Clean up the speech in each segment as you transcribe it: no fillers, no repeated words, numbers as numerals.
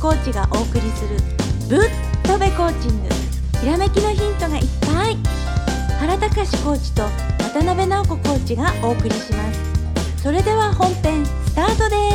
コーチがお送りするぶっとべコーチング、ひらめきのヒントがいっぱい。原隆コーチと渡辺直子コーチがお送りします。それでは本編スタートです。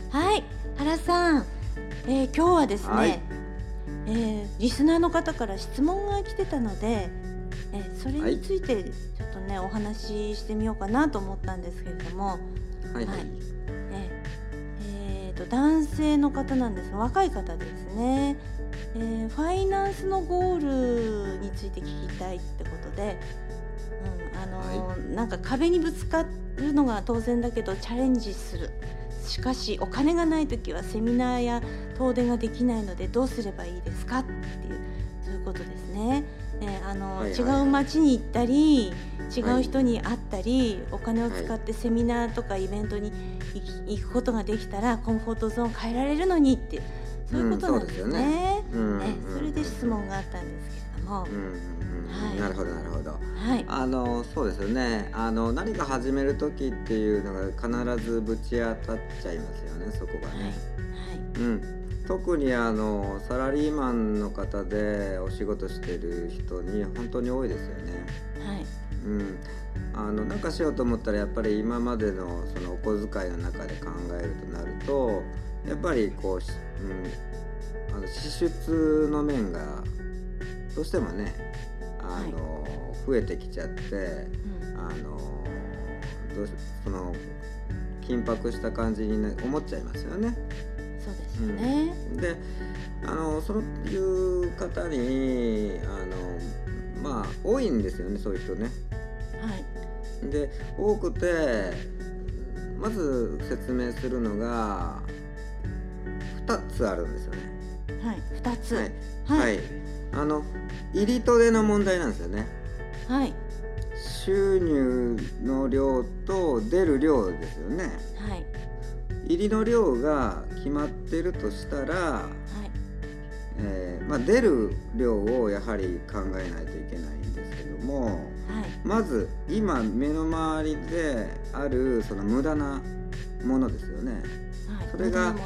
はい、原さん、今日はですね、 はい、 リスナーの方から質問が来てたので、それについてちょっとね、お話ししてみようかなと思ったんですけれども、 はいはい、 男性の方なんですが、若い方ですね、ファイナンスのゴールについて聞きたいってことで、なんか壁にぶつかるのが当然だけどチャレンジする。しかしお金がないときはセミナーや遠出ができないのでどうすればいいですかっていう、そういうことですね。違う街に行ったり違う人に会ったり、お金を使ってセミナーとかイベントに行くことができたらコンフォートゾーン変えられるのにっていう、そういうことなんですね。それで質問があったんですけれども、 なるほどなるほど、 はい、 そうですよね。何か始める時っていうのが必ずぶち当たっちゃいますよね、そこがね。特にサラリーマンの方でお仕事している人に本当に多いですよね。なんかしようと思ったらやっぱり今までのそのお小遣いの中で考えるとなると、やっぱりこう、支出の面がどうしてもね、増えてきちゃって、その緊迫した感じに、思っちゃいますよね。 そうですよね。 で、そういう方に多いんですよね、そういう人ね。で、多くてまず説明するのが2つあるんですよね。 2つ。 入りと出の問題なんですよね。収入の量と出る量ですよね。入りの量が決まってるとしたら、出る量をやはり考えないといけないんですけども、まず今目の周りであるその無駄なものですよね。それが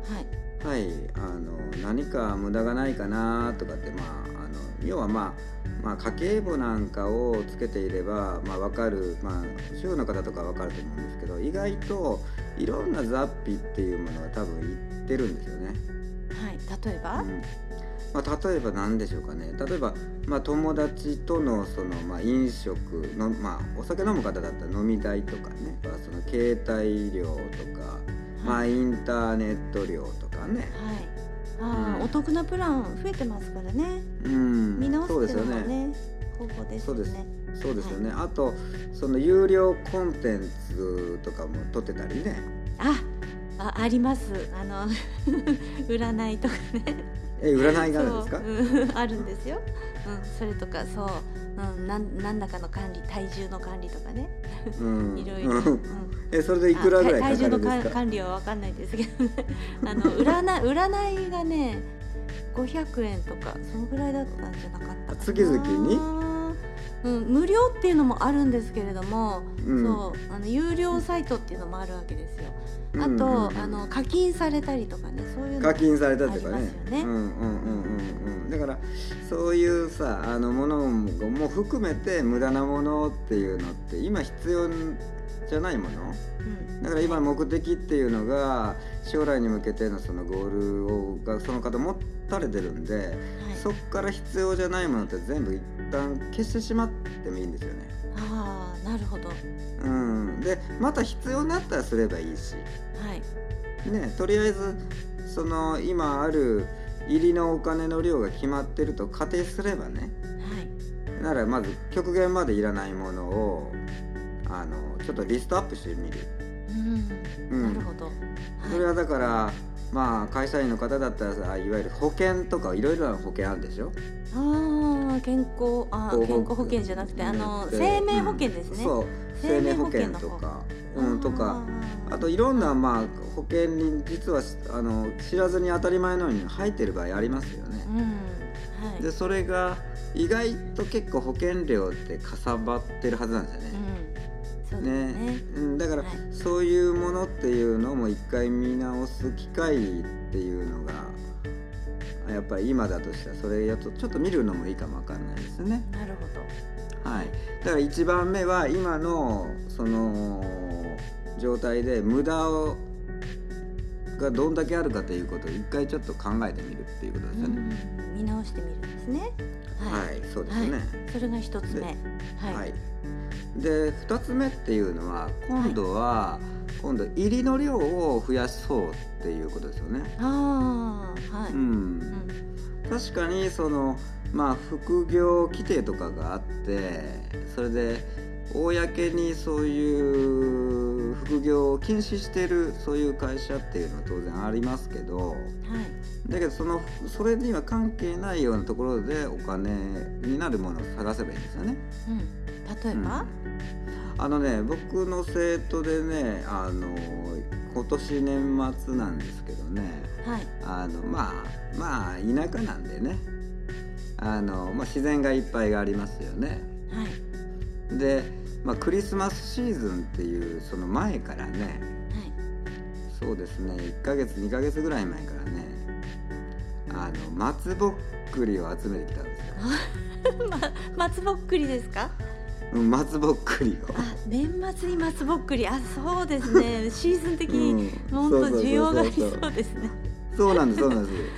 何か無駄がないかなとかって、要は家計簿なんかをつけていれば分かる、主婦の方とか分かると思うんですけど、意外といろんな雑費っていうものが多分いってるんですよね。 例えば、 例えば何でしょうかね。例えば、友達とのその、飲食の、お酒飲む方だったら飲み代とかね、その携帯料とか、インターネット料とかね。 お得なプラン増えてますからね。見直すっていうのもね、方法ですよね。 そうですよね。あとその有料コンテンツとかも撮ってたりね。 あります。占いとかね。 占いがあるんですか？ あるんですよ。それとか何らかの管理、体重の管理とかね。いろいろ。 それでいくらぐらいかかるんですか？ 体重の管理は分かんないですけどね。占いがね、500円とかそのぐらいだったんじゃなかったかな。 月々に？ 無料っていうのもあるんですけれども、有料サイトっていうのもあるわけですよ。あと、課金されたりとかね、そういうのもありますよね。 だからそういうものも含めて無駄なものっていうのって今必要じゃないもの、だから今目的っていうのが将来に向けてのそのゴールがその方持たれてるんで、そこから必要じゃないものって全部一旦消してしまってもいいんですよね。 なるほど。 でまた必要になったらすればいいし、とりあえずその今ある入りのお金の量が決まってると仮定すればね、ならまず極限までいらないものをちょっとリストアップしてみる。 なるほど。 それはだから会社員の方だったらいわゆる保険とかいろいろな保険あるでしょ。 健康保険じゃなくて生命保険ですね。 生命保険とかあといろんな保険に実は知らずに当たり前のように入ってる場合ありますよね。でそれが意外と結構保険料ってかさばってるはずなんですよね。 そそうですね。 だから、 はいそういうものっていうのも一回見直す機会っていうのがやっぱり今だとしたらそれやとちょっと見るのもいいかもわかんないですね。 なるほど。 はい、だから1番目は今のその状態で無駄がどんだけあるかということを一回ちょっと考えてみるっていうことですよね。 見直してみるんですね。 はい、そうですね。 はい、それが一つ目。はい。 はい、で2つ目っていうのは今度入りの量を増やそうっていうことですよね。 ああ、はい。 確かにその副業規定とかがあって、それで公にそういう副業を禁止しているそういう会社っていうのは当然ありますけど、だけどそれには関係ないようなところでお金になるものを探せばいいんですよね。 例えば、 僕の生徒でね、今年年末なんですけどね、田舎なんでね、自然がいっぱいありますよね。で、クリスマスシーズンっていうその前からね、そうですね、1ヶ月2ヶ月ぐらい前からね、松ぼっくりを集めてきたんですよ。 松ぼっくりですか？ 松ぼっくりを。 年末に松ぼっくり、そうですね。シーズン的に本当需要がありそうですね。 そうなんです。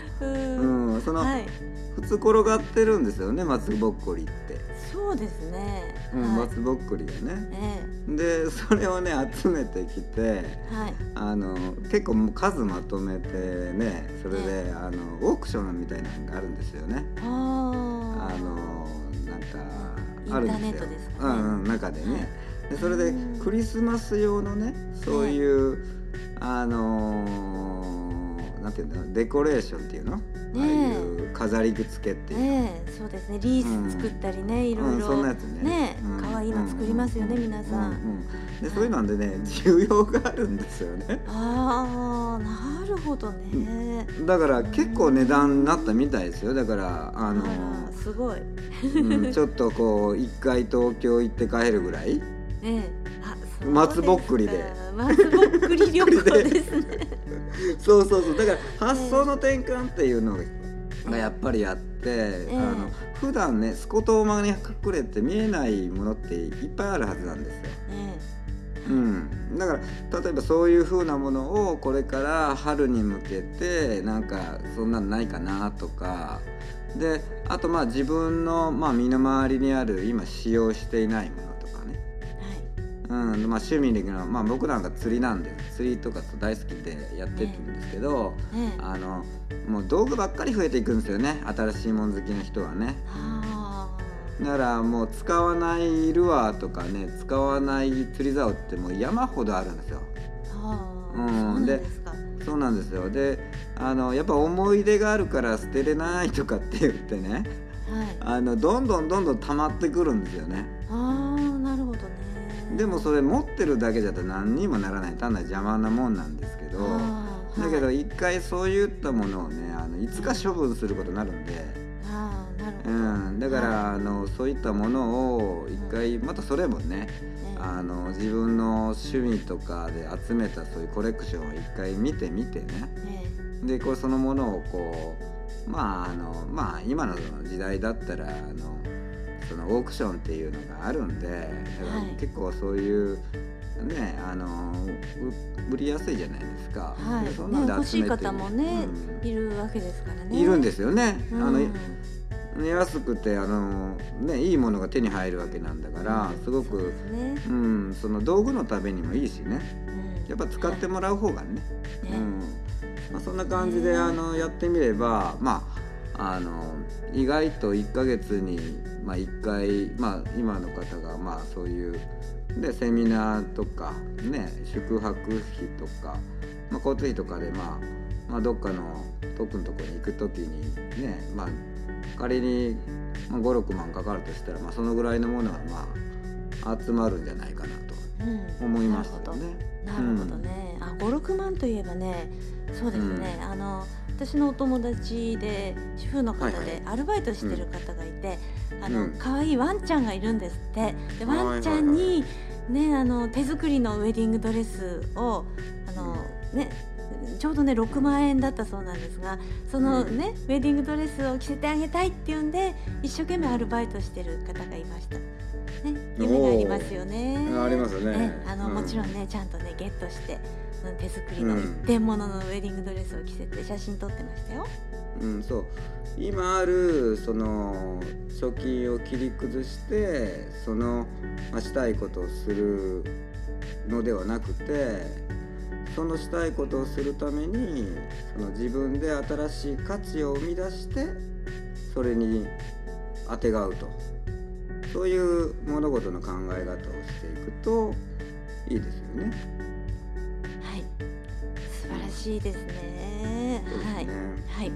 普通転がってるんですよね、松ぼっくりって。 そうですね。 松ぼっくりがね。でそれをね集めてきて、結構数まとめてね、それでオークションみたいなのがあるんですよね。あるんですよ。インターネットですかね。中でね。でそれでクリスマス用のね、そういうなんていうんだろう、デコレーションっていうの、ああいう飾り付けっていうの、 そうですね、リース作ったりね、いろいろそんなやつね、 可愛いの作りますよね、皆さん。 でそういうのでね、需要があるんですよね。 なるほどね。 だから結構値段になったみたいですよ。だからすごいちょっとこう一回東京行って帰るぐらい、 松ぼっくりで松ぼっくり旅行ですね。 そうだから発想の転換っていうのがやっぱりあって、普段ねスコトーマに隠れて見えないものっていっぱいあるはずなんですよ。だから例えばそういう風なものをこれから春に向けてなんかそんなのないかなとかで、あと自分の身の回りにある今使用していないものとかね、趣味的な、僕なんか釣りなんで釣りとか大好きでやってるんですけど、もう道具ばっかり増えていくんですよね、新しいもの好きな人はね。だからもう使わないルアーとかね、使わない釣り竿ってもう山ほどあるんですよ。そうなんですよ。でやっぱ思い出があるから捨てれないとかって言ってね、どんどん溜まってくるんですよね。 なるほどね。 でもそれ持ってるだけじゃ何にもならない、単なる邪魔なもんなんですけど、だけど一回そういったものをねいつか処分することになるんで、だからそういったものを一回またそれもね、自分の趣味とかで集めたそういうコレクションを一回見てね、でそのものをこう今の時代だったらそのオークションっていうのがあるんで、だから結構そういうね売りやすいじゃないですか。そんなので欲しい方もね、いるわけですからね。 いるんですよね。安くていいものが手に入るわけなんだから、すごくその道具のためにもいいしね、やっぱ使ってもらう方がね、そんな感じでやってみれば意外と1ヶ月に1回今の方がそういうでセミナーとかね、宿泊費とか交通費とかでどっかの特のところに行くときにね、仮に5、6万かかるとしたらそのぐらいのものは集まるんじゃないかなと思いましたよね。 なるほどね。5、6万といえばね、そうですね、私のお友達で主婦の方でアルバイトしてる方がいて、可愛いワンちゃんがいるんですって。でワンちゃんにね、手作りのウェディングドレスをね、ちょうどね6万円だったそうなんですが、そのね、ウェディングドレスを着せてあげたいっていうんで一生懸命アルバイトしてる方がいました、ね、夢がありますよね。 ありますよね。 もちろんねちゃんとねゲットして手作りの一点物のウェディングドレスを着せて写真撮ってましたよ。 そう今あるその貯金を切り崩してしたいことをするのではなくて、そのしたいことをするために自分で新しい価値を生み出してそれにあてがうと、そういう物事の考え方をしていくといいですよね。 はい、素晴らしいですね。はいはい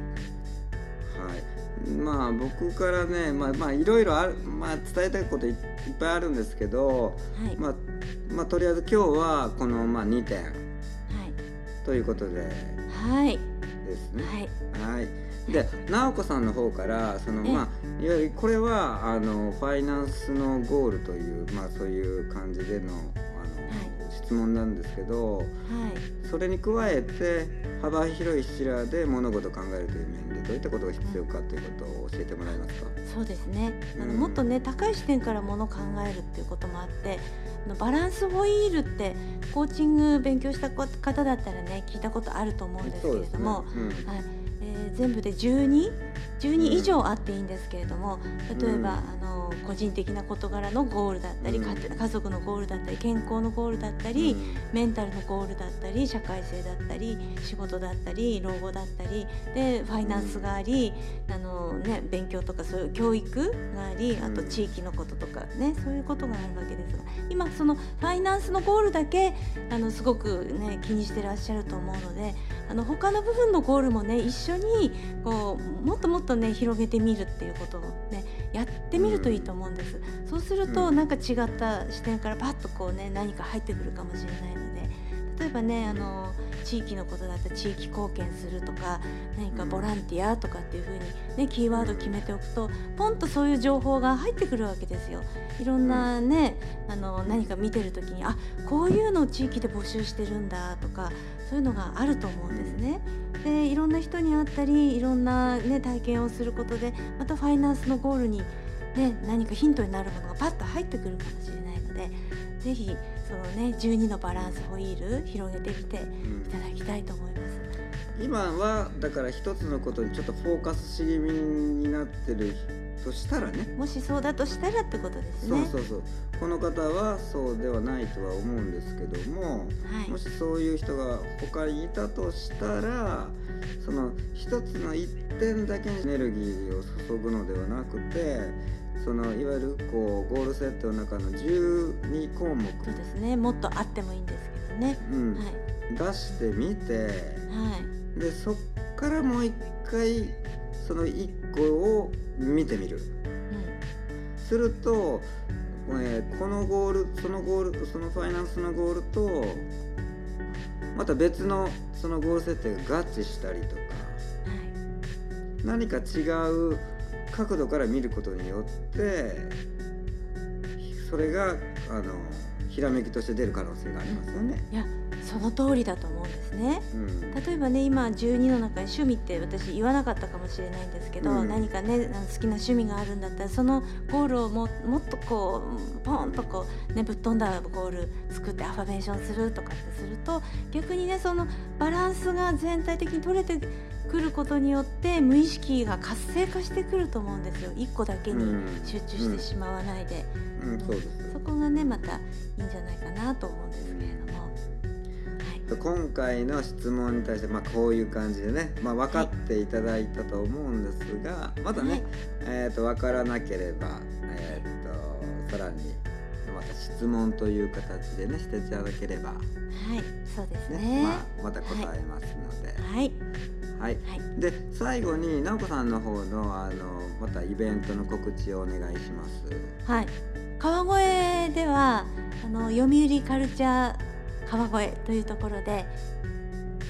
はい、僕からね、いろいろある、伝えたいこといっぱいあるんですけど、はいとりあえず今日はこの2点、はい、ということで、 はいですね。 はい、 はい、で直子さんの方からいわゆるこれはファイナンスのゴールという、そういう感じでの質問なんですけど、はい、それに加えて幅広い視野で物事を考えるという面でどういったことが必要かということを教えてもらえますか？ そうですね、もっとね高い視点から物を考えるっていうこともあって、バランスホイールってコーチング勉強した方だったらね聞いたことあると思うんですけれども、全部で12以上あっていいんですけれども、例えば、個人的な事柄のゴールだったり、家族のゴールだったり、健康のゴールだったり、メンタルのゴールだったり、社会性だったり、仕事だったり、老後だったりでファイナンスがあり、勉強とかそういう教育があり、あと地域のこととかね、そういうことがあるわけですが、今そのファイナンスのゴールだけすごくね気にしてらっしゃると思うので、他の部分のゴールもね一緒にこうもっともっとね広げてみるっていうことをねやってみるといいと思うんです。そうするとなんか違った視点からパッとこうね何か入ってくるかもしれないので、例えばね地域のことだったら地域貢献するとか、何かボランティアとかっていう風にねキーワード決めておくとポンとそういう情報が入ってくるわけですよ。いろんなね何か見てる時にこういうのを地域で募集してるんだとか、そういうのがあると思うんですね。でいろんな人に会ったりいろんな、体験をすることでまたファイナンスのゴールに、何かヒントになるものがパッと入ってくるかもしれないので、ぜひその12のバランスホイール広げてみていただきたいと思います。 今はだから一つのことにちょっとフォーカスし気味になってるとしたらね、 もしそうだとしたらってことですね。 そうこの方はそうではないとは思うんですけども、もしそういう人が他にいたとしたら、その一つの一点だけにエネルギーを注ぐのではなくて、いわゆるゴールセットの中の12項目、 そうですね、もっとあってもいいんですけどね、 出してみて、でそっからもう一回その1個を見てみる、すると、このゴールそのゴールそのファイナンスのゴールとまた別のそのゴール設定が合致したりとか、何か違う角度から見ることによってそれがひらめきとして出る可能性がありますよね。 いやその通りだと思うんですね、例えばね今12の中に趣味って私言わなかったかもしれないんですけど、何かね好きな趣味があるんだったらそのゴールをもっとこうポンとこうねぶっ飛んだゴール作ってアファメーションするとかってすると、逆にねそのバランスが全体的に取れてくることによって無意識が活性化してくると思うんですよ。一個だけに集中してしまわないで、そこがねまたいいんじゃないかなと思うんですけれども、 今回の質問に対してこういう感じでね、分かっていただいたと思うんですが、またね、分からなければ、さらにまた質問という形でねしていただければ、 そうですね、 また答えますので、で最後に直子さんの方のまたイベントの告知をお願いします。 川越では読売カルチャー川越というところで、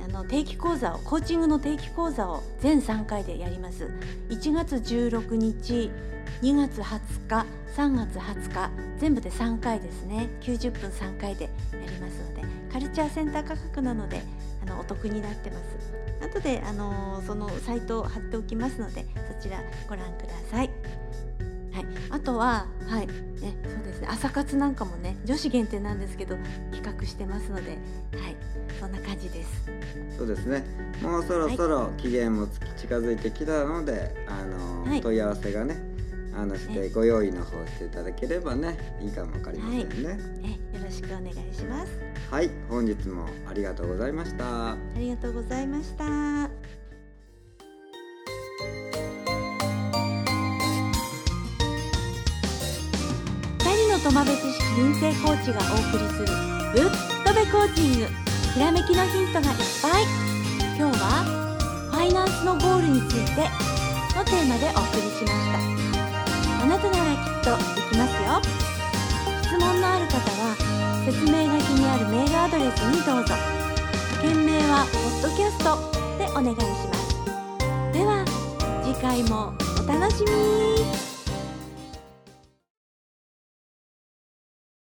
定期講座をコーチングの定期講座を全3回でやります。1月16日、2月20日、3月20日、全部で3回ですね。90分3回でやりますので、カルチャーセンター価格なのでお得になってます。後でそのサイトを貼っておきますので、そちらご覧ください。はい、あとは、はいね、そうですね、朝活なんかもね、女子限定なんですけど企画してますので、はい、そんな感じです。 そうですね、もうそろそろ期限も近づいてきたので、問い合わせがねしてご用意の方していただければね、いいかもわかりませんね。 よろしくお願いします。 はい、本日もありがとうございました。 ありがとうございました。トマベ知識認定コーチがお送りするぶっとべコーチング、ひらめきのヒントがいっぱい。今日はファイナンスのゴールについてのテーマでお送りしました。あなたならきっとできますよ。質問のある方は説明書きにあるメールアドレスにどうぞ。件名はポッドキャストでお願いします。では次回もお楽しみに。